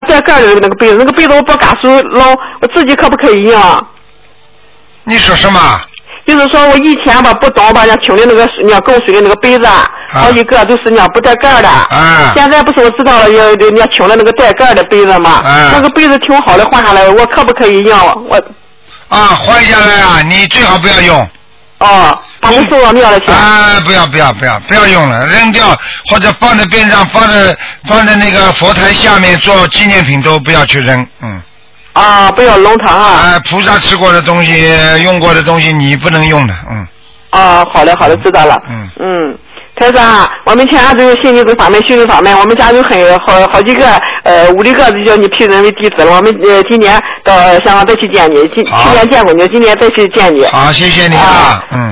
带盖的那个被子，那个被子我不敢收捞，我自己可不可以用？ 你说什么？ 就是说我以前吧不懂吧，人家请的那个人家供水的那个杯子，好几个都是人家不带盖的。现在不是我知道了，人家请了那个带盖的杯子嘛。那个杯子挺好的，换下来我可不可以用？我换下来啊！你最好不要用。 把我收了尿了钱。 不要用了，扔掉或者放在边上，放在那个佛台下面做纪念品都不要去扔。 不要扔它菩萨吃过的东西、用过的东西，你不能用的。 好的，知道了。台长，我们全家都有信这个法门，修这法门，我们家有好几个5、6个就叫你批人为弟子了。我们今年到香港再去见你，去年见过你，今年再去见你。 好，谢谢你啊。